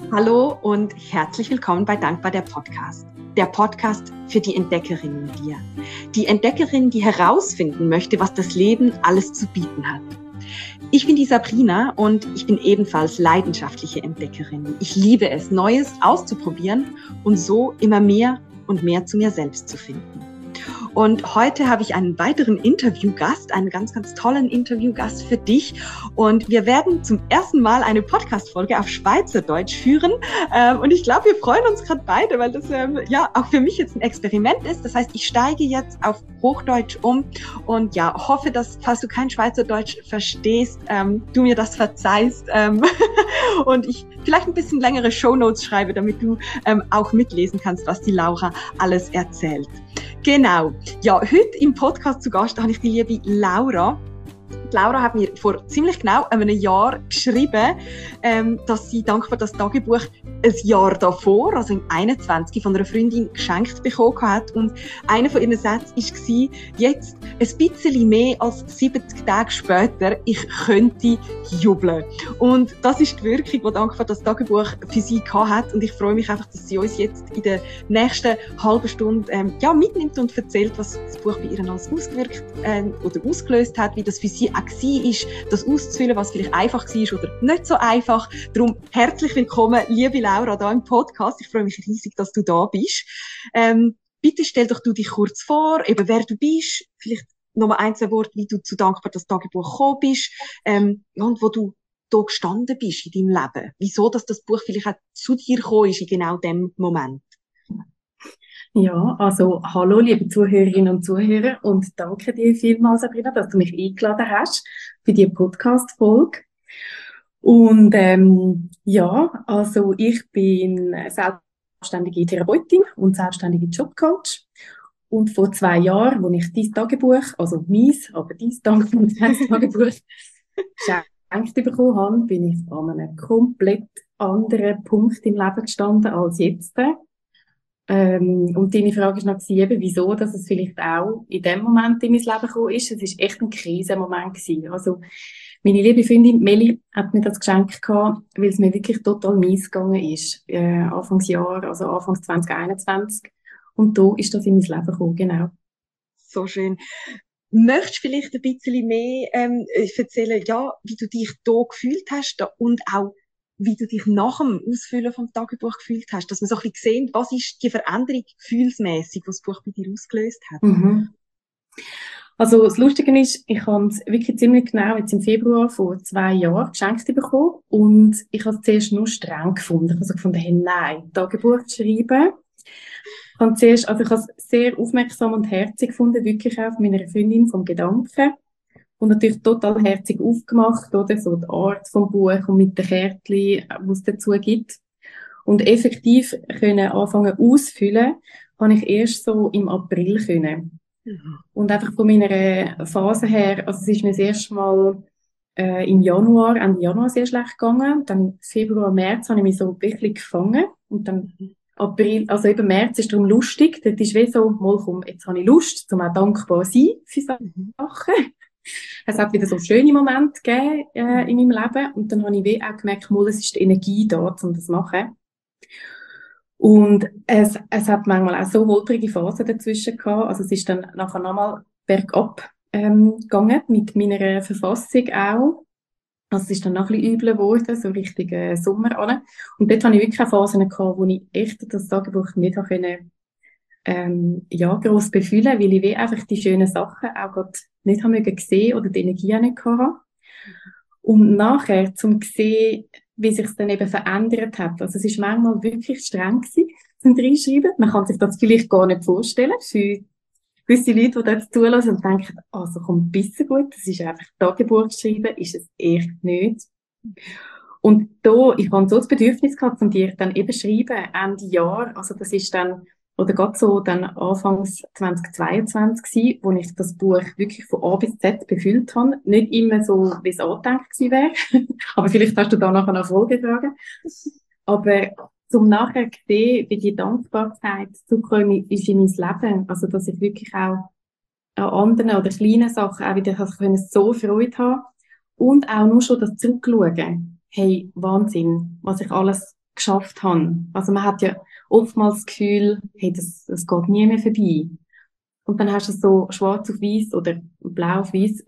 Hallo und herzlich willkommen bei Dankbar der Podcast. Der Podcast für die Entdeckerin in dir. Die Entdeckerin, die herausfinden möchte, was das Leben alles zu bieten hat. Ich bin die Sabrina und ich bin ebenfalls leidenschaftliche Entdeckerin. Ich liebe es, Neues auszuprobieren und so immer mehr und mehr zu mir selbst zu finden. Und heute habe ich einen weiteren Interviewgast, einen ganz, ganz tollen Interviewgast für dich. Und wir werden zum ersten Mal eine Podcast-Folge auf Schweizerdeutsch führen. Und ich glaube, wir freuen uns gerade beide, weil das auch für mich jetzt ein Experiment ist. Das heißt, ich steige jetzt auf Hochdeutsch um und hoffe, dass, falls du kein Schweizerdeutsch verstehst, du mir das verzeihst und ich vielleicht ein bisschen längere Shownotes schreibe, damit du auch mitlesen kannst, was die Laura alles erzählt. Genau. Ja, heute im Podcast zu Gast habe ich die liebe Laura. Die Laura hat mir vor ziemlich genau einem Jahr geschrieben, dass sie dankbar das Tagebuch ein Jahr davor, also im 21, von einer Freundin geschenkt bekommen hat. Und einer von ihren Sätzen war, jetzt ein bisschen mehr als 70 Tage später, ich könnte jubeln. Und das ist die Wirkung, die dankbar das Tagebuch für sie gehabt hat. Und ich freue mich einfach, dass sie uns jetzt in der nächsten halben Stunde mitnimmt und erzählt, was das Buch bei ihr alles ausgewirkt oder ausgelöst hat, wie das für sie auch war, das auszufüllen, was vielleicht einfach war oder nicht so einfach. Darum herzlich willkommen, liebe Laura, hier im Podcast. Ich freue mich riesig, dass du da bist. Bitte stell doch du dich kurz vor, eben wer du bist, vielleicht nochmal ein, zwei Worte, wie du zu Dankbar das Tagebuch gekommen bist, und wo du da gestanden bist in deinem Leben. Wieso, dass das Buch vielleicht auch zu dir gekommen ist in genau dem Moment. Ja, also hallo liebe Zuhörerinnen und Zuhörer und danke dir vielmals, Sabrina, dass du mich eingeladen hast für die Podcast-Folge. Und also ich bin selbstständige Therapeutin und selbstständige Jobcoach. Und vor 2 Jahren, als ich dein Tagebuch, also meins, aber dein Tagebuch geschenkt bekommen habe, bin ich an einem komplett anderen Punkt im Leben gestanden als jetzt. Und deine Frage war noch eben, wieso, dass es vielleicht auch in dem Moment in mein Leben gekommen ist. Es war echt ein Krisenmoment gewesen. Also, meine liebe Freundin Meli hat mir das geschenkt gehabt, weil es mir wirklich total mies gegangen ist. Anfangsjahr, also Anfangs 2021. Und da ist das in mein Leben gekommen, genau. So schön. Möchtest du vielleicht ein bisschen mehr erzählen, wie du dich da gefühlt hast und auch wie du dich nach dem Ausfüllen vom Tagebuch gefühlt hast, dass wir so ein bisschen sehen, was ist die Veränderung gefühlsmässig, was das Buch bei dir ausgelöst hat? Mhm. Also das Lustige ist, ich habe es wirklich ziemlich genau jetzt im Februar vor 2 Jahren geschenkt bekommen und ich habe es zuerst nur streng gefunden. Ich habe also gefunden, hey, nein, Tagebuch schreiben. Ich habe es sehr aufmerksam und herzig gefunden, wirklich auch von meiner Freundin vom Gedanken. Und natürlich total herzig aufgemacht, oder? So die Art vom Buch und mit den Kärtchen, die es dazu gibt. Und effektiv können anfangen auszufüllen, habe ich erst so im April können. Und einfach von meiner Phase her, also es ist mir das erste Mal Ende Januar sehr schlecht gegangen. Dann Februar, März habe ich mich so wirklich gefangen. Und dann April, also eben März ist darum lustig. Dort ist wie so, mal komm, jetzt habe ich Lust, um auch dankbar zu sein für Sachen. Es hat wieder so schöne Momente gegeben in meinem Leben. Und dann habe ich wie auch gemerkt, mal, es ist die Energie da, um das zu machen. Und es hat manchmal auch so holprige Phasen dazwischen gehabt. Also es ist dann nachher nochmal bergab gegangen, mit meiner Verfassung auch. Also es ist dann noch ein bisschen übler geworden, so Richtung Sommer an. Und dort hatte ich wirklich auch Phasen gehabt, wo ich echt das Tagebuch nicht habe können, gross befühlen, weil ich wie einfach die schönen Sachen auch gerade nicht habe sehen oder die Energie auch nicht hatte. Und nachher, zum sehen, wie sich es dann eben verändert hat. Also es ist manchmal wirklich streng gewesen, zum Reinschreiben. Man kann sich das vielleicht gar nicht vorstellen, für gewisse Leute, die das zulassen und denken, also kommt ein bisschen gut, das ist einfach Tagebuch schreiben, ist es echt nicht. Und da, ich habe so das Bedürfnis gehabt, von dir dann eben schreiben, Ende Jahr, also das ist dann, oder gerade so dann Anfangs 2022 gewesen, wo ich das Buch wirklich von A bis Z befüllt habe. Nicht immer so, wie es angedenkt gewesen wäre. Aber vielleicht hast du da nachher noch Folge getragen. Aber zum nachher sehen, wie die Dankbarkeit zugekommen ist in mein Leben. Also, dass ich wirklich auch an anderen oder kleinen Sachen auch wieder so Freude haben. Und auch nur schon das Zurückschauen. Hey, Wahnsinn, was ich alles geschafft habe. Also man hat ja oftmals das Gefühl, hey, das geht nie mehr vorbei. Und dann hast du so schwarz auf weiß oder blau auf weiß,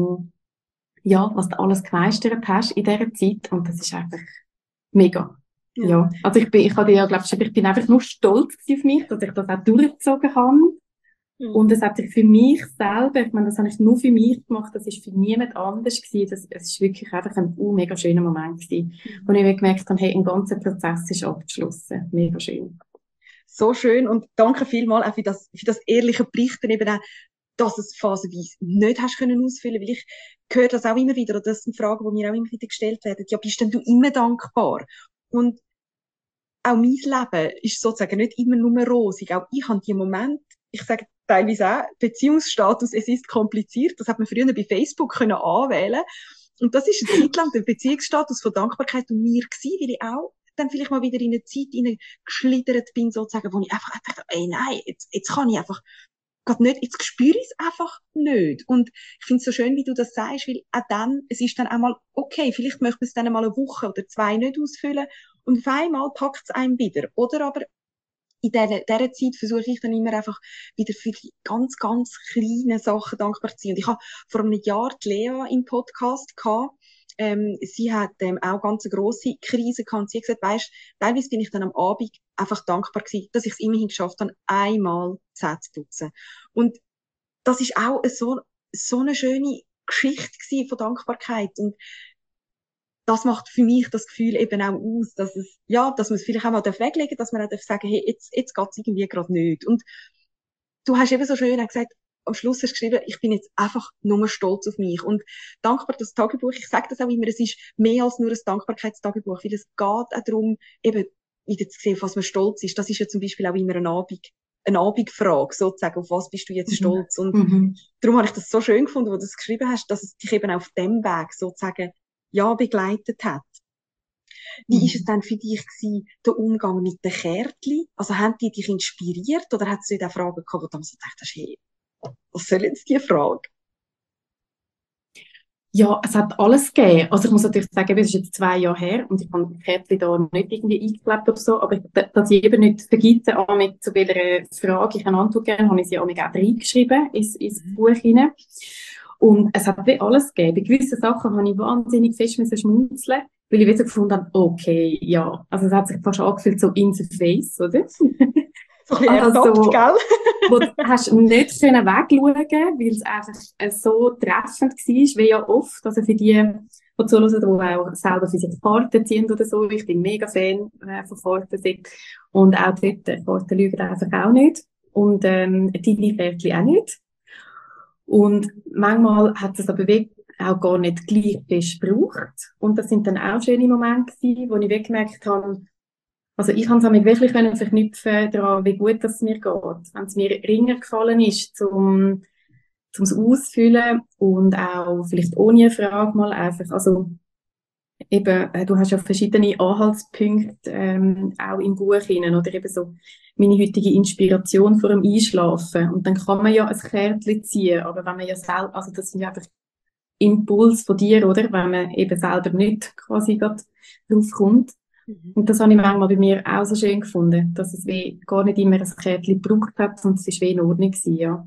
ja, was du alles gemeistert hast in dieser Zeit. Und das ist einfach mega. Ja. Ja. Also ich habe dir ja, glaube ich bin einfach nur stolz auf mich, dass ich das auch durchgezogen habe. Und es hat sich für mich selber, ich meine, das habe ich nur für mich gemacht, das ist für niemand anders gewesen. Es ist wirklich einfach ein mega schöner Moment gewesen, wo ich mir gemerkt habe, hey, ein ganzer Prozess ist abgeschlossen. Mega schön. So schön und danke vielmals auch für das ehrliche Berichten eben auch, dass es phasenweise nicht hast können ausfüllen, weil ich höre das auch immer wieder, und das sind Fragen, die mir auch immer wieder gestellt werden. Ja, bist denn du immer dankbar? Und auch mein Leben ist sozusagen nicht immer nur rosig. Auch ich habe die Momente, ich sage teilweise auch, Beziehungsstatus, es ist kompliziert. Das hat man früher bei Facebook können anwählen. Und das ist eine Zeit lang der Beziehungsstatus von Dankbarkeit und mir gewesen, weil ich auch dann vielleicht mal wieder in eine Zeit geschlittert bin, sozusagen, wo ich einfach dachte, ey, nein, jetzt kann ich einfach gerade nicht, jetzt spüre ich es einfach nicht. Und ich finde es so schön, wie du das sagst, weil auch dann, es ist dann auch mal okay, vielleicht möchte man es dann mal eine Woche oder zwei nicht ausfüllen und auf einmal packt es einem wieder. Oder aber in dieser Zeit versuche ich dann immer einfach wieder für die ganz, ganz kleinen Sachen dankbar zu sein. Und ich habe vor einem Jahr die Lea im Podcast gehabt. Sie hat auch ganz eine grosse Krise gehabt. Und sie hat gesagt, weisst, teilweise bin ich dann am Abend einfach dankbar gewesen, dass ich es immerhin geschafft habe, einmal Zähne zu putzen. Und das ist auch so eine schöne Geschichte gewesen von Dankbarkeit. Und das macht für mich das Gefühl eben auch aus, dass dass man es vielleicht auch mal weglegen darf, dass man auch sagen, hey, jetzt geht's irgendwie gerade nicht. Und du hast eben so schön gesagt, am Schluss hast du geschrieben, ich bin jetzt einfach nur stolz auf mich. Und dankbar das Tagebuch, ich sage das auch immer, es ist mehr als nur ein Dankbarkeitstagebuch, weil es geht auch darum, eben wieder zu sehen, auf was man stolz ist. Das ist ja zum Beispiel auch immer eine Abendfrage, sozusagen, auf was bist du jetzt stolz? Und darum habe ich das so schön gefunden, wo du es geschrieben hast, dass es dich eben auf dem Weg sozusagen begleitet hat. Wie ist es dann für dich gewesen, der Umgang mit den Kärtchen? Also haben die dich inspiriert oder hat es nicht auch Fragen gehabt, wo du dann so gedacht hast, hey, was soll jetzt die Frage? Ja, es hat alles gegeben. Also ich muss natürlich sagen, es ist jetzt 2 Jahre her und ich habe die Kärtchen da nicht irgendwie eingeklebt oder so, aber dass ich eben nicht vergesse, zu welcher Frage ich eine Antwort gebe, habe ich sie auch reingeschrieben ins Buch hinein. Und es hat wie alles gegeben. Bei gewissen Sachen habe ich wahnsinnig fest schmunzeln, weil ich wieder gefunden habe, okay, ja. Also es hat sich fast angefühlt so in the face, oder? So ein bisschen ertappt, gell? Wo du hast nicht können wegschauen, weil es einfach so treffend war, wie ja oft. Also für die zuhören, die auch selber für sich Karten ziehen oder so. Ich bin mega Fan von Karten. Und auch dort, Karten lügen einfach auch nicht. Und die Kärtchen auch nicht. Und manchmal hat es aber wirklich auch gar nicht gleich fest gebraucht. Und das sind dann auch schöne Momente gewesen, wo ich wirklich gemerkt habe, also ich kann es damit wirklich verknüpfen daran, wie gut es mir geht. Wenn es mir ringer gefallen ist, zum Ausfüllen und auch vielleicht ohne eine Frage mal einfach, also eben, du hast ja verschiedene Anhaltspunkte auch im Buch hinein, oder eben so meine heutige Inspiration vor dem Einschlafen. Und dann kann man ja ein Kärtchen ziehen, aber wenn man ja selber, also das sind ja einfach Impuls von dir, oder? Wenn man eben selber nicht quasi gerade drauf kommt. Und das habe ich manchmal bei mir auch so schön gefunden, dass es wie gar nicht immer ein Kärtchen gebraucht hat und es ist wie in Ordnung gewesen, ja.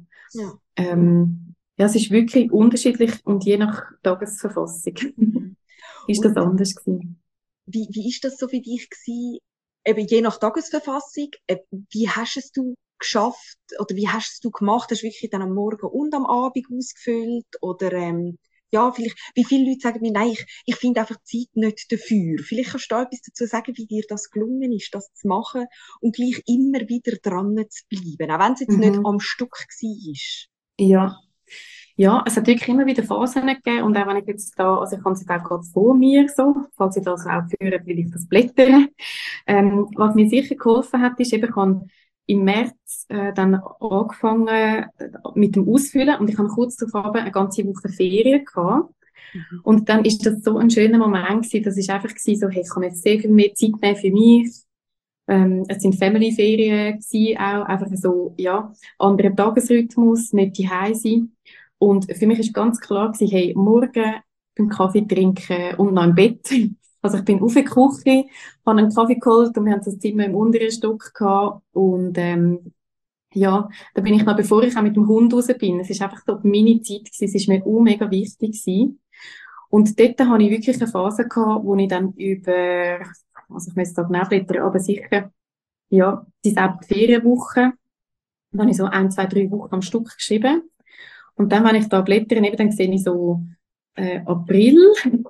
Ja, es ist wirklich unterschiedlich und je nach Tagesverfassung ist das anders gewesen. Wie ist das so für dich gewesen? Eben je nach Tagesverfassung, wie hast es du geschafft oder wie hast es du gemacht? Hast du wirklich dann am Morgen und am Abend ausgefüllt oder vielleicht, wie viele Leute sagen mir, nein, ich finde einfach Zeit nicht dafür. Vielleicht kannst du da etwas dazu sagen, wie dir das gelungen ist, das zu machen und gleich immer wieder dran zu bleiben, auch wenn es jetzt nicht am Stück war. Ja, es hat wirklich immer wieder Phasen gegeben und auch wenn ich jetzt da, also ich habe es jetzt auch gerade vor mir so, falls ich das auch führe, will ich das blättern. Was mir sicher geholfen hat, ist eben, ich habe im März dann angefangen mit dem Ausfüllen und ich habe kurz darauf eine ganze Woche Ferien gehabt. Und dann ist das so ein schöner Moment gewesen, das ist einfach gewesen, so, hey, ich kann jetzt sehr viel mehr Zeit nehmen für mich. Es sind Family-Ferien gewesen, auch einfach so, ja, anderer Tagesrhythmus, nicht daheim sein. Und für mich ist ganz klar gewesen, hey, morgen beim Kaffee trinken und noch im Bett. Also ich bin auf in die Küche, habe einen Kaffee geholt und wir haben das Zimmer im unteren Stock gehabt und ja, da bin ich noch, bevor ich auch mit dem Hund raus bin, es ist einfach so meine Zeit gewesen, es ist mir auch mega wichtig gewesen. Und dort habe ich wirklich eine Phase gehabt, wo ich dann über, also ich muss da genau blättern, aber sicher, ja, die 7 Ferienwochen, dann habe ich so 1, 2, 3 Wochen am Stück geschrieben. Und dann, wenn ich da blättere, eben, dann sehe ich so April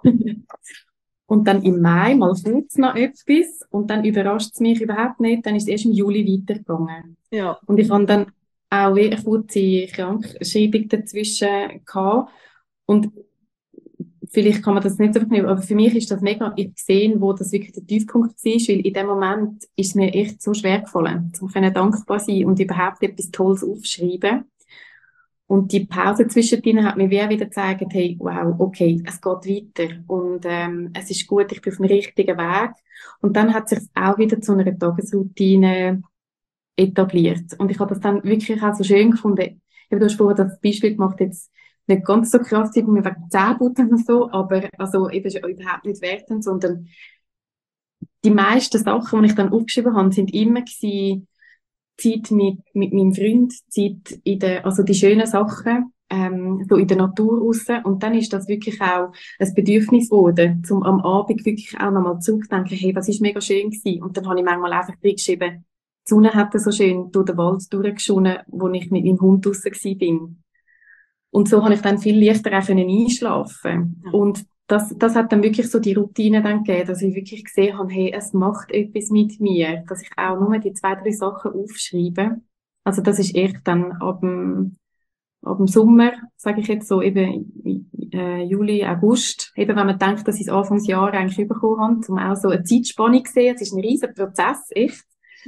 und dann im Mai mal kurz noch etwas und dann überrascht es mich überhaupt nicht, dann ist es erst im Juli weitergegangen. Ja. Und ich habe dann auch eine kurze Krankschreibung dazwischen gehabt und vielleicht kann man das nicht so verknüpfen, aber für mich ist das mega, ich sehe, wo das wirklich der Tiefpunkt war, weil in dem Moment ist es mir echt so schwer gefallen, um dankbar sein und überhaupt etwas Tolles aufschreiben. Und die Pause zwischendrin hat mir wieder gezeigt, hey, wow, okay, es geht weiter und es ist gut, ich bin auf dem richtigen Weg. Und dann hat sich auch wieder zu einer Tagesroutine etabliert. Und ich habe das dann wirklich auch so schön gefunden. Du hast vorher das Beispiel gemacht, jetzt nicht ganz so krass, wie wegen Zähneputzen und so, aber also eben überhaupt nicht wertend, sondern die meisten Sachen, die ich dann aufgeschrieben habe, sind immer gewesen, Zeit mit meinem Freund, Zeit also die schönen Sachen, so in der Natur raus. Und dann ist das wirklich auch ein Bedürfnis geworden, um am Abend wirklich auch nochmal zurückzudenken, hey, was ist mega schön gewesen. Und dann habe ich manchmal einfach reingeschrieben, die Sonne hat so schön durch den Wald durchgeschonen, wo ich mit meinem Hund draussen bin. Und so habe ich dann viel leichter auch einschlafen. Und das hat dann wirklich so die Routine dann gegeben, dass ich wirklich gesehen habe, hey, es macht etwas mit mir, dass ich auch nur die 2, 3 Sachen aufschreibe. Also das ist echt dann ab dem Sommer, sage ich jetzt so, eben Juli, August, eben wenn man denkt, dass ich es Anfangsjahr eigentlich bekommen habe, um auch so eine Zeitspanne zu sehen. Es ist ein riesen Prozess, echt.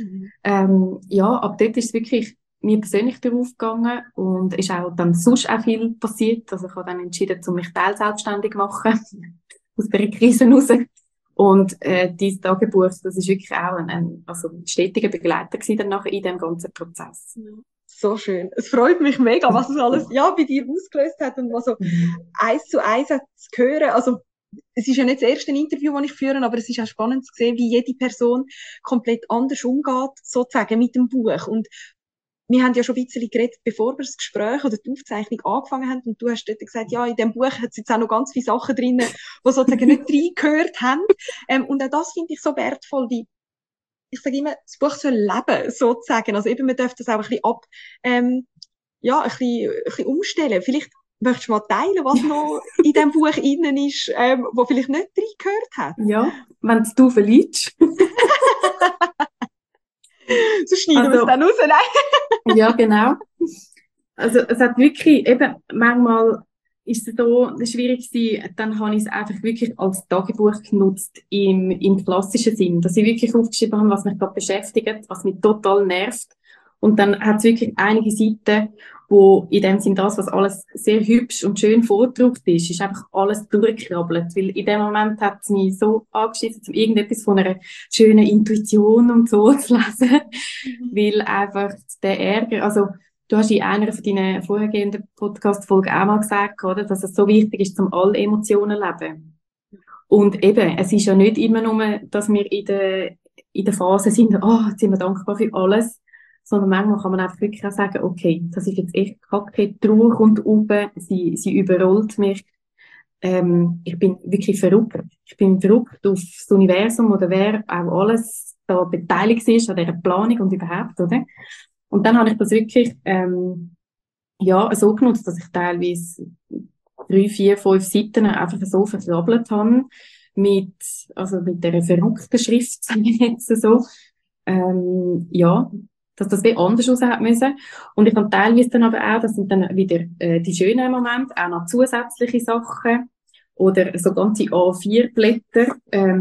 Ja, ab dort ist es wirklich mir persönlich darauf gegangen und ist auch dann sonst auch viel passiert. Also ich habe dann entschieden, mich teilselbstständig zu machen, aus der Krise raus. Und dieses Tagebuch, das ist wirklich auch ein stetiger Begleiter gewesen dann nachher in dem ganzen Prozess. So schön. Es freut mich mega, was es alles bei dir ausgelöst hat und was so 1 zu 1 zu hören. Also es ist ja nicht das erste Interview, das ich führe, aber es ist auch spannend zu sehen, wie jede Person komplett anders umgeht, sozusagen mit dem Buch. Und wir haben ja schon ein bisschen geredet, bevor wir das Gespräch oder die Aufzeichnung angefangen haben. Und du hast dort gesagt, ja, in dem Buch hat es jetzt auch noch ganz viele Sachen drin, die sozusagen nicht reingehört haben. Und auch das finde ich so wertvoll, wie, ich sage immer, das Buch soll leben, sozusagen. Also eben, man darf das auch ein bisschen umstellen. Vielleicht möchtest du mal teilen, was noch in dem Buch innen ist, wo vielleicht nicht reingehört hat. Ja, wenn du verliebst. So schneiden wir es dann raus, nein? Ja, genau. Also es hat wirklich, eben, manchmal ist es so schwierig gewesen, dann habe ich es einfach wirklich als Tagebuch genutzt im klassischen Sinn, dass ich wirklich aufgeschrieben habe, was mich gerade beschäftigt, was mich total nervt. Und dann hat es wirklich einige Seiten, wo in dem Sinn das, was alles sehr hübsch und schön vorgedruckt ist einfach alles durchgekrabbelt. Weil in dem Moment hat es mich so angeschissen, um irgendetwas von einer schönen Intuition und so zu lesen. Weil einfach der Ärger, also du hast in einer von deinen vorhergehenden Podcast-Folgen auch mal gesagt, oder, dass es so wichtig ist, zum alle Emotionen zu leben. Und eben, es ist ja nicht immer nur, dass wir in der Phase sind, jetzt sind wir dankbar für alles, sondern manchmal kann man einfach wirklich auch sagen, okay, das ist jetzt echt kacke, die Trauer kommt oben, sie überrollt mich. Ich bin wirklich verrückt. Ich bin verrückt auf das Universum oder wer auch alles da beteiligt ist an dieser Planung und überhaupt, oder? Und dann habe ich das wirklich, so genutzt, dass ich teilweise 3, 4, 5 Seiten einfach so verkrabbelt habe, mit dieser verrückten Schrift, sage ich jetzt so, dass das wie anders aussehen müssen. Und ich habe teilweise dann aber auch, das sind dann wieder die schönen Momente, auch noch zusätzliche Sachen oder so ganze A4-Blätter.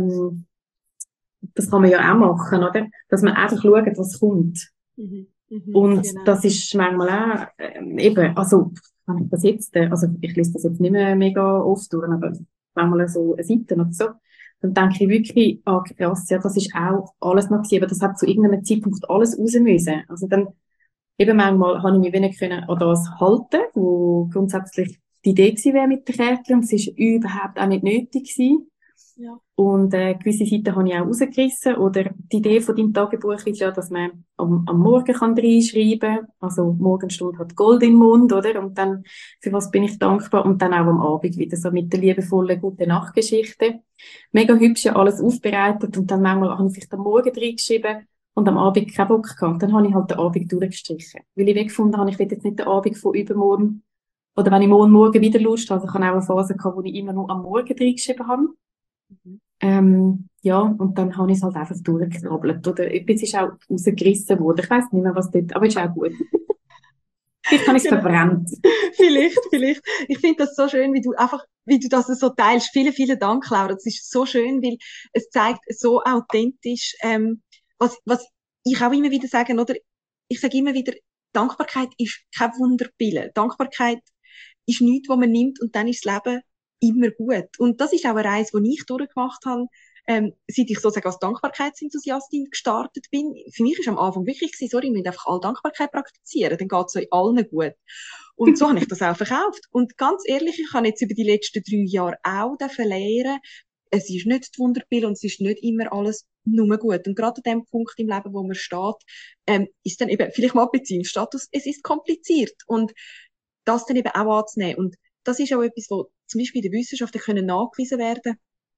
Das kann man ja auch machen, oder? Dass man einfach schaut, was kommt. Und genau. Das ist manchmal auch eben, also kann ich das jetzt, ich lese das jetzt nicht mehr mega oft durch, aber manchmal so eine Seite oder so. Dann denke ich wirklich, krass, ja, das ist auch alles noch gewesen, aber das hat zu irgendeinem Zeitpunkt alles raus müssen. Also dann, eben manchmal habe ich mich wenig an das halten, wo grundsätzlich die Idee gewesen wäre mit der Kärtchen, und es ist überhaupt auch nicht nötig gewesen. Ja. Und gewisse Seiten habe ich auch rausgerissen. Oder die Idee von deinem Tagebuch ist ja, dass man am Morgen kann reinschreiben kann. Also Morgenstunde hat Gold im Mund, oder? Und dann, für was bin ich dankbar? Und dann auch am Abend wieder so mit der liebevollen Gute-Nacht-Geschichte. Mega hübsch ja alles aufbereitet. Und dann manchmal habe ich vielleicht am Morgen reingeschrieben und am Abend keinen Bock gehabt. Dann habe ich halt den Abend durchgestrichen. Weil ich weggefunden habe, ich will jetzt nicht den Abend von übermorgen, oder wenn ich morgen wieder Lust habe. Also ich habe auch eine Phase gehabt, wo ich immer nur am Morgen reingeschrieben habe. Mhm. Ja, und dann habe ich es halt einfach durchgekrabbelt. Oder etwas ist auch rausgerissen worden. Ich weiss nicht mehr, was dort, aber ist auch gut. Vielleicht habe ich es Genau. verbrannt. Vielleicht. Ich finde das so schön, wie du das so teilst. Vielen Dank, Laura. Das ist so schön, weil es zeigt so authentisch, was ich auch immer wieder sage, oder? Ich sage immer wieder, Dankbarkeit ist kein Wunderpille. Dankbarkeit ist nichts, was man nimmt und dann ist das Leben immer gut. Und das ist auch eine Reise, die ich durchgemacht habe, seit ich sozusagen als Dankbarkeitsenthusiastin gestartet bin. Für mich ist am Anfang wirklich gewesen, sorry, wir müssen einfach alle Dankbarkeit praktizieren, dann geht es euch allen gut. Und so habe ich das auch verkauft. Und ganz ehrlich, ich habe jetzt über die letzten 3 Jahre auch lernen, es ist nicht die Wunderpille und es ist nicht immer alles nur gut. Und gerade an dem Punkt im Leben, wo man steht, ist dann eben vielleicht mal Beziehungsstatus, es ist kompliziert. Und das dann eben auch anzunehmen. Und das ist auch etwas, wo zum Beispiel in der Wissenschaft nachgewiesen werden.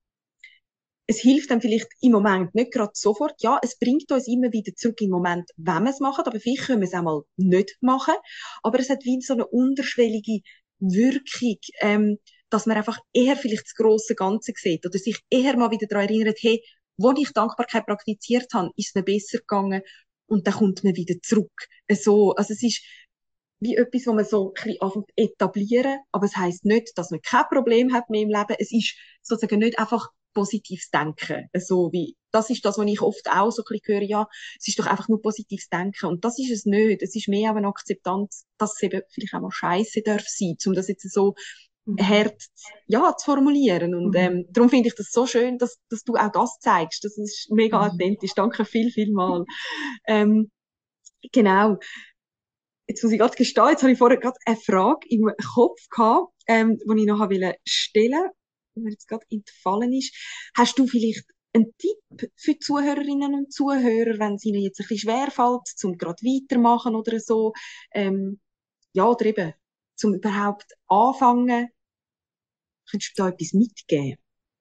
Es hilft dann vielleicht im Moment nicht gerade sofort. Ja, es bringt uns immer wieder zurück im Moment, wenn wir es machen, aber vielleicht können wir es auch mal nicht machen. Aber es hat wie so eine unterschwellige Wirkung, dass man einfach eher vielleicht das grosse Ganze sieht oder sich eher mal wieder daran erinnert, hey, wo ich Dankbarkeit praktiziert habe, ist es mir besser gegangen und dann kommt man wieder zurück. Also es ist wie etwas, wo man so ein bisschen anfängt zu etablieren, aber es heisst nicht, dass man kein Problem hat mehr im Leben. Es ist sozusagen nicht einfach positives Denken. Also das ist das, was ich oft auch so ein bisschen höre, ja, es ist doch einfach nur positives Denken. Und das ist es nicht. Es ist mehr auch eine Akzeptanz, dass es eben vielleicht auch mal Scheiße darf sein, um das jetzt so hart, ja, zu formulieren. Und darum finde ich das so schön, dass du auch das zeigst. Das ist mega authentisch. Danke viel mal. Genau. Jetzt muss ich gerade gestehen, jetzt habe ich vorher gerade eine Frage im Kopf gehabt, die ich noch stellen wollte, die mir jetzt gerade entfallen ist. Hast du vielleicht einen Tipp für die Zuhörerinnen und Zuhörer, wenn es ihnen jetzt ein bisschen schwerfällt, zum gerade weitermachen oder so? Ja, oder eben, zum überhaupt anfangen? Könntest du da etwas mitgeben?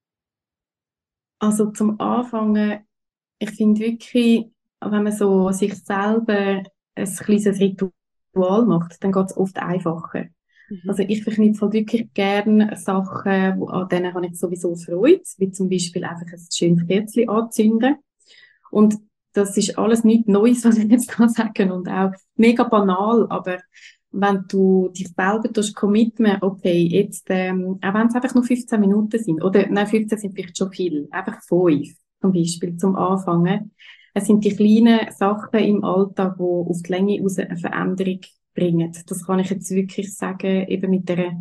Also zum Anfangen, ich finde wirklich, wenn man so sich selber ein kleines Ritual macht, dann geht es oft einfacher. Also ich verknüpfe halt wirklich gerne Sachen, an denen habe ich sowieso Freude, wie zum Beispiel einfach ein schönes Kerzchen anzünden. Und das ist alles nichts Neues, was ich jetzt kann sagen und auch mega banal, aber wenn du dich selber commitmen, okay, jetzt, auch wenn es einfach nur 15 Minuten sind, oder, nein, 15 sind vielleicht schon viel, einfach 5, zum Beispiel, zum Anfangen. Es sind die kleinen Sachen im Alltag, die auf die Länge raus eine Veränderung bringen. Das kann ich jetzt wirklich sagen, eben mit der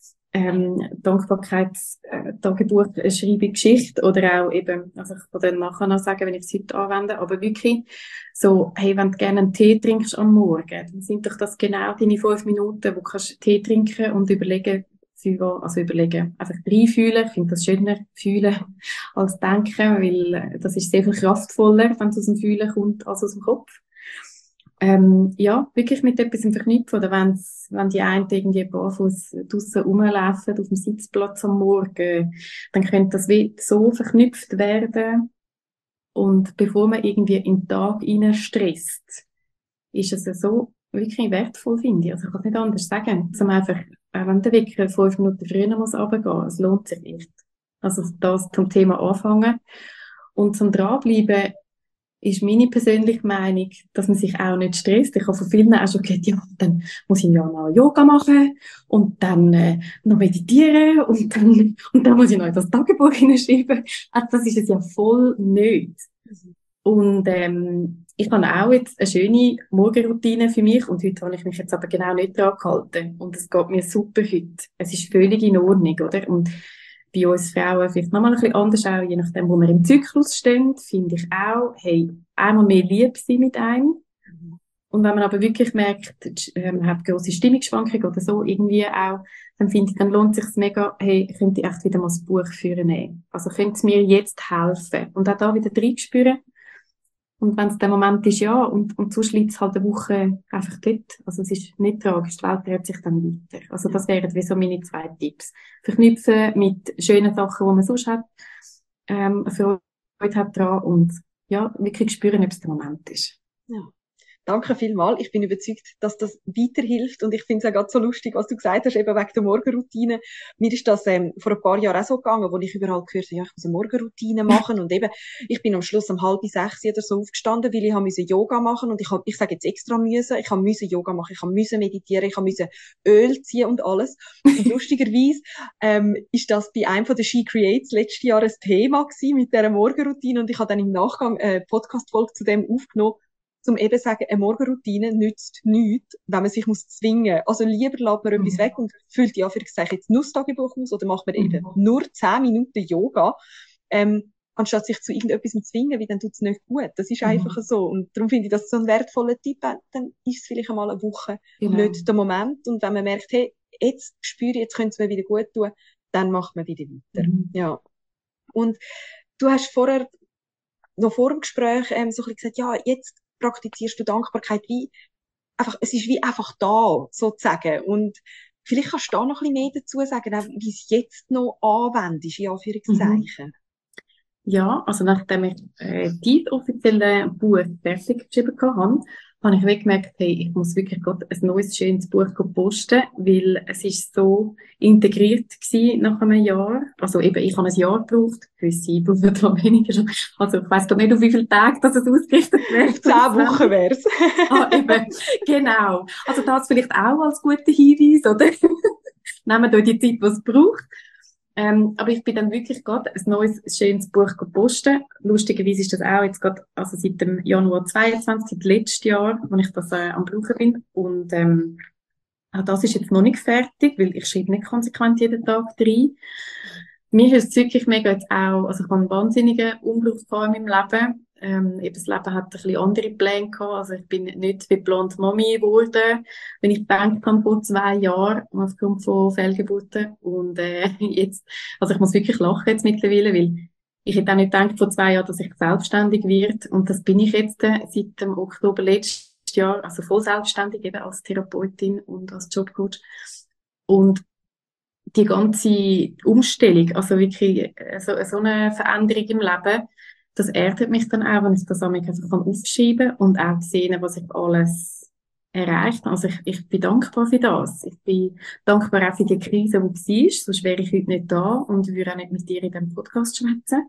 Dankbarkeitstagebuch-Schreibung Geschichte oder auch eben, also ich kann dann nachher noch sagen, wenn ich es heute anwende, aber wirklich so, hey, wenn du gerne einen Tee trinkst am Morgen, dann sind doch das genau deine 5 Minuten, wo du kannst Tee trinken und überlegen, einfach reinfühlen. Ich finde das schöner, fühlen als denken, weil das ist sehr viel kraftvoller, wenn es aus dem Fühlen kommt, als aus dem Kopf. Ja, wirklich mit etwas verknüpfen, oder wenn die einen irgendwie barfuß draussen rumlaufen, auf dem Sitzplatz am Morgen, dann könnte das wie so verknüpft werden. Und bevor man irgendwie in den Tag rein stresst, ist es so wirklich wertvoll, finde ich. Also ich kann es nicht anders sagen. Zum einfach, wenn der Wecker 5 Minuten früher muss runtergehen, es lohnt sich nicht. Also das zum Thema anfangen. Und zum Dranbleiben, ist meine persönliche Meinung, dass man sich auch nicht stresst. Ich habe von vielen auch schon gehört, ja, dann muss ich ja noch Yoga machen und dann noch meditieren und dann muss ich noch in das Tagebuch hineinschreiben. Also das ist es ja voll nicht. Und ich habe auch jetzt eine schöne Morgenroutine für mich und heute habe ich mich jetzt aber genau nicht dran gehalten. Und es geht mir super heute. Es ist völlig in Ordnung, oder? Und bei uns Frauen vielleicht nochmal ein bisschen anders, auch je nachdem, wo wir im Zyklus stehen, finde ich auch, hey, einmal mehr lieb sein mit einem Und wenn man aber wirklich merkt, man hat grosse Stimmungsschwankungen oder so, irgendwie auch, dann finde ich, dann lohnt es sich mega, hey, könnte ich echt wieder mal das Buch führen nehmen. Also könnte es mir jetzt helfen? Und auch da wieder reinspüren. Und wenn es der Moment ist, ja, und sonst liegt es halt eine Woche einfach dort. Also es ist nicht tragisch, die Welt dreht sich dann weiter. Also das wären wie so meine 2 Tipps. Verknüpfen mit schönen Sachen, die man sonst hat, Freude hat dran und ja, wirklich spüren, ob es der Moment ist. Ja. Danke vielmals. Ich bin überzeugt, dass das weiterhilft. Und ich finde es ja gerade so lustig, was du gesagt hast, eben wegen der Morgenroutine. Mir ist das vor ein paar Jahren auch so gegangen, wo ich überall gehört habe, ja, ich muss eine Morgenroutine machen. Und eben, ich bin am Schluss um 5:30 oder so aufgestanden, weil ich musste Yoga machen. Und ich sage jetzt extra müssen, ich musste Yoga machen, ich musste meditieren, ich musste Öl ziehen und alles. Und lustigerweise ist das bei einem von den She Creates letztes Jahr ein Thema gewesen mit dieser Morgenroutine. Und ich habe dann im Nachgang eine Podcast-Folge zu dem aufgenommen, zum eben sagen, eine Morgenroutine nützt nichts, wenn man sich zwingen muss. Also lieber lässt man etwas weg und füllt ja für jetzt Nusstagebuch aus oder macht man eben nur 10 Minuten Yoga, anstatt sich zu irgendetwas zu zwingen, weil dann tut es nicht gut. Das ist einfach so. Und darum finde ich das so ein wertvoller Tipp. Dann ist es vielleicht einmal eine Woche nicht der Moment. Und wenn man merkt, hey, jetzt spüre ich, jetzt könnte es mir wieder gut tun, dann macht man wieder weiter. Ja. Und du hast vorher, noch vor dem Gespräch, so ein bisschen gesagt, ja, jetzt praktizierst du Dankbarkeit wie einfach, es ist wie einfach da, sozusagen. Und vielleicht kannst du da noch ein bisschen mehr dazu sagen, auch wie es jetzt noch anwendest, in Anführungszeichen. Ja, also nachdem ich dieses offizielle Buch fertig geschrieben habe, habe ich wirklich gemerkt, hey, ich muss wirklich gerade ein neues, schönes Buch posten, weil es ist so integriert gewesen nach einem Jahr. Also eben, ich habe ein Jahr gebraucht, gewisse brauchen noch weniger. Also ich weiss gar nicht, auf wie viele Tage das es ausgerichtet wird. 10 Wochen wär's. Eben, genau. Also das vielleicht auch als guter Hinweis, oder? Nehmt euch die Zeit, die es braucht. Aber ich bin dann wirklich gerade ein neues, schönes Buch gepostet. Lustigerweise ist das auch jetzt gerade, also seit dem Januar 22, seit letztes Jahr, wo ich das am Brauchen bin. Und auch das ist jetzt noch nicht fertig, weil ich schreibe nicht konsequent jeden Tag rein. Mir ist es wirklich mega jetzt auch, also ich habe einen wahnsinnigen Umbruch in meinem Leben. Eben das Leben hat ein bisschen andere Pläne gehabt. Also ich bin nicht wie blonde Mami geworden, wenn ich gedacht habe, vor 2 Jahren, aufgrund von Fehlgeburten. Und jetzt, also ich muss wirklich lachen jetzt mittlerweile, weil ich hätte auch nicht gedacht vor 2 Jahren, dass ich selbstständig werde. Und das bin ich jetzt seit dem Oktober letztes Jahr, also voll selbstständig, eben als Therapeutin und als Jobcoach. Und die ganze Umstellung, also wirklich so eine Veränderung im Leben, das erdet mich dann auch, wenn ich das einfach aufschreiben kann und auch sehen, was ich alles erreicht habe. Also ich bin dankbar für das. Ich bin dankbar auch für die Krise, die war, sonst wäre ich heute nicht da und würde auch nicht mit dir in diesem Podcast schwätzen.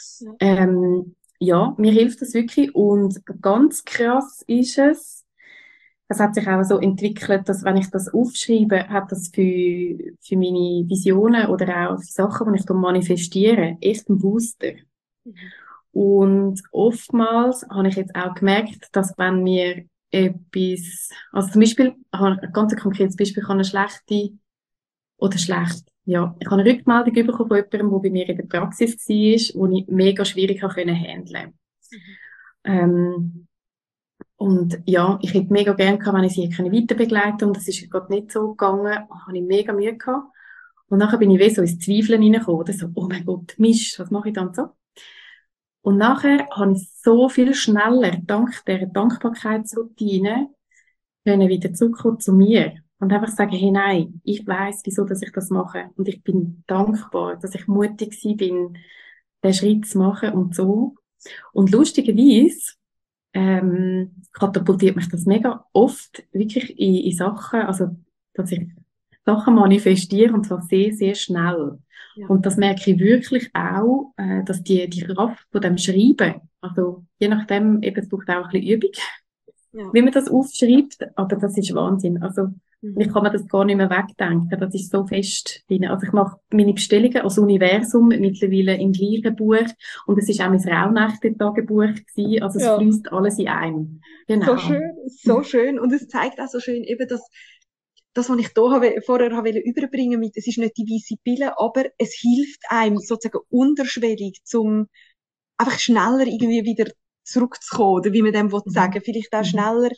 Ja, mir hilft das wirklich und ganz krass ist es hat sich auch so entwickelt, dass wenn ich das aufschreibe, hat das für meine Visionen oder auch für Sachen, die ich manifestiere, echt einen Booster. Und oftmals habe ich jetzt auch gemerkt, dass wenn mir etwas, also zum Beispiel, ein ganz konkretes Beispiel, ich habe eine schlechte, oder schlecht, ja, ich habe eine Rückmeldung bekommen von jemandem, der bei mir in der Praxis war, die ich mega schwierig handeln konnte. Und ja, ich hätte mega gerne gehabt, wenn ich sie weiter begleiten konnte. Und das ist gerade nicht so gegangen. Da habe ich mega Mühe gehabt. Und nachher bin ich wie so ins Zweifeln reingekommen. Oder so, oh mein Gott, Mist, was mache ich dann so? Und nachher habe ich so viel schneller, dank dieser Dankbarkeitsroutine, können wieder zurückkommen zu mir. Und einfach sagen, hey, nein, ich weiss, wieso, dass ich das mache. Und ich bin dankbar, dass ich mutig bin, den Schritt zu machen und so. Und lustigerweise, katapultiert mich das mega oft wirklich in Sachen, also, dass ich Sachen manifestiere und zwar sehr, sehr schnell. Ja. Und das merke ich wirklich auch, dass die Kraft von dem Schreiben, also, je nachdem, eben, es braucht auch ein bisschen Übung, wie man das aufschreibt, aber das ist Wahnsinn. Also, ich kann mir das gar nicht mehr wegdenken. Das ist so fest drin. Also ich mache meine Bestellungen als Universum mittlerweile im gleichen Buch. Und es ist auch mein Rauhnächte-Tagebuch gewesen. Also es fließt alles in einem. Genau. So schön, so schön. Und es zeigt auch so schön eben, dass das, was ich vorher überbringen wollte, es ist nicht die weisse Pille, aber es hilft einem sozusagen unterschwellig, zum einfach schneller irgendwie wieder zurückzukommen, oder wie man dem sagen will. Vielleicht auch schneller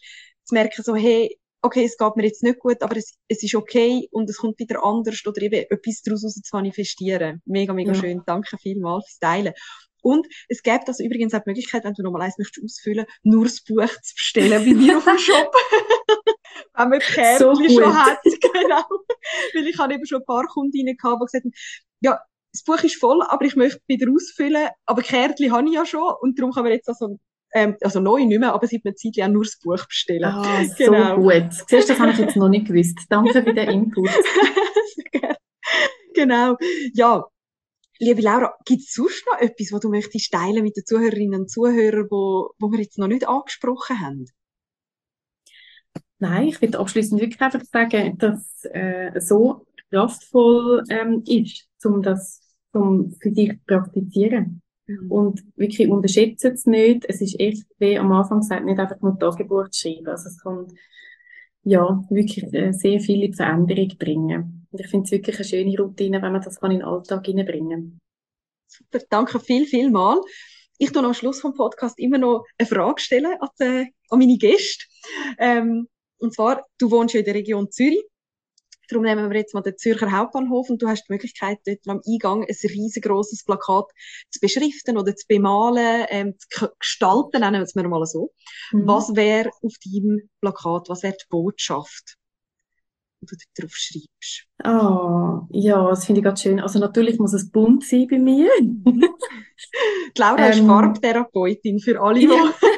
zu merken, so, hey, okay, es geht mir jetzt nicht gut, aber es ist okay und es kommt wieder anders oder eben etwas daraus zu manifestieren. Mega, mega schön. Danke vielmals fürs Teilen. Und es gibt also übrigens auch die Möglichkeit, wenn du nochmal eins möchtest ausfüllen, nur das Buch zu bestellen, bei mir auf dem Shop. Wenn man Kärtchen so schon hat. Genau. Weil ich habe eben schon ein paar Kundinnen gehabt, die gesagt haben, ja, das Buch ist voll, aber ich möchte wieder ausfüllen, aber Kärtchen habe ich ja schon und darum kann man jetzt also neu nicht mehr, aber seit einer Zeit auch nur das Buch bestellen. Ah, genau. So gut. Siehst du, das habe ich jetzt noch nicht gewusst. Danke für den Input. Genau. Ja. Liebe Laura, gibt es sonst noch etwas, was du möchtest teilen mit den Zuhörerinnen und Zuhörern, wo wir jetzt noch nicht angesprochen haben? Nein, ich würde abschließend wirklich einfach sagen, dass so kraftvoll ist, um für dich zu praktizieren. Und wirklich unterschätzt es nicht. Es ist echt, wie am Anfang gesagt, nicht einfach nur Tagebuch zu schreiben. Also es kann ja wirklich sehr viele Veränderungen bringen. Und ich finde es wirklich eine schöne Routine, wenn man das in den Alltag hineinbringen kann. Super, danke viel mal. Ich tue am Schluss vom Podcast immer noch eine Frage stellen an meine Gäste. Und zwar, du wohnst ja in der Region Zürich. Darum nehmen wir jetzt mal den Zürcher Hauptbahnhof und du hast die Möglichkeit, dort am Eingang ein riesengroßes Plakat zu beschriften oder zu bemalen, zu gestalten, nennen wir es mal so. Was wäre auf deinem Plakat, was wäre die Botschaft, die du dort drauf schreibst? Ah, ja, das finde ich ganz schön. Also natürlich muss es bunt sein bei mir. Die Laura ist Farbtherapeutin für alle, die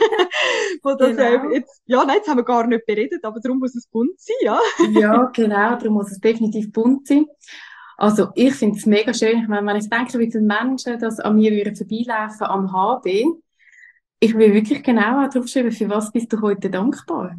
das jetzt, jetzt haben wir gar nicht beredet, aber darum muss es bunt sein, ja? Ja, genau, darum muss es definitiv bunt sein. Also ich finde es mega schön. Ich meine, wenn ich denke, wie viele Menschen das an mir würden vorbeilaufen am HB, ich will wirklich genau auch draufschreiben, für was bist du heute dankbar?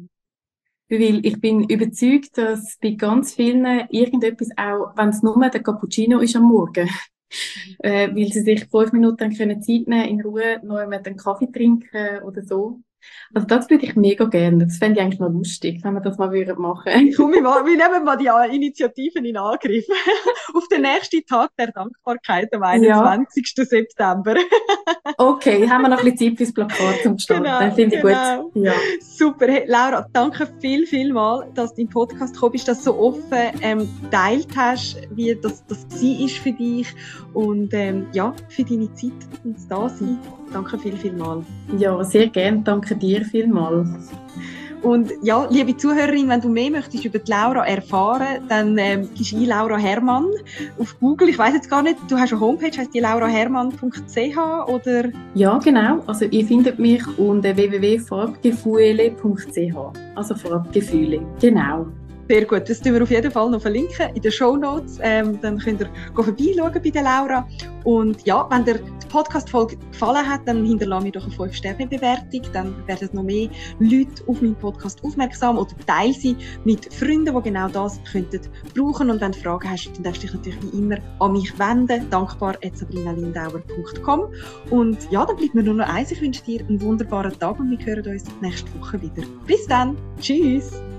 Weil ich bin überzeugt, dass bei ganz vielen irgendetwas auch, wenn es nur der Cappuccino ist am Morgen, weil sie sich 5 Minuten Zeit nehmen in Ruhe noch einmal einen Kaffee trinken oder so. Also das würde ich mega gerne. Das fände ich eigentlich noch lustig, wenn wir das mal machen würden. Komm, wir nehmen mal die Initiativen in Angriff. Auf den nächsten Tag der Dankbarkeit am 21. September. Okay, haben wir noch ein bisschen Zeit fürs Plakat zum Start. Genau, dann finde ich gut. Ja. Super. Hey, Laura, danke viel mal, dass du in den Podcast gekommen bist, dass du so offen geteilt hast, wie das war für dich und für deine Zeit und das Dasein. Danke viel mal. Ja, sehr gerne. Danke dir vielmals. Und ja, liebe Zuhörerin, wenn du mehr möchtest über die Laura erfahren, dann gibst ein Laura Herrmann auf Google. Ich weiss jetzt gar nicht, du hast eine Homepage, heisst die laurahermann.ch oder? Ja, genau. Also ihr findet mich unter www.farbgefühle.ch. Also Farbgefühle. Genau. Sehr gut, das tun wir auf jeden Fall noch verlinken in den Shownotes. Dann könnt ihr vorbeischauen bei der Laura. Und ja, wenn dir die Podcast-Folge gefallen hat, dann hinterlasse mir doch eine 5-Sterne-Bewertung. Dann werden noch mehr Leute auf meinen Podcast aufmerksam oder teile sie mit Freunden, die genau das könnten brauchen. Und wenn du Fragen hast, dann darfst du dich natürlich wie immer an mich wenden. dankbar@sabrinalindauer.com. Und ja, dann bleibt mir nur noch eins. Ich wünsche dir einen wunderbaren Tag und wir hören uns nächste Woche wieder. Bis dann. Tschüss.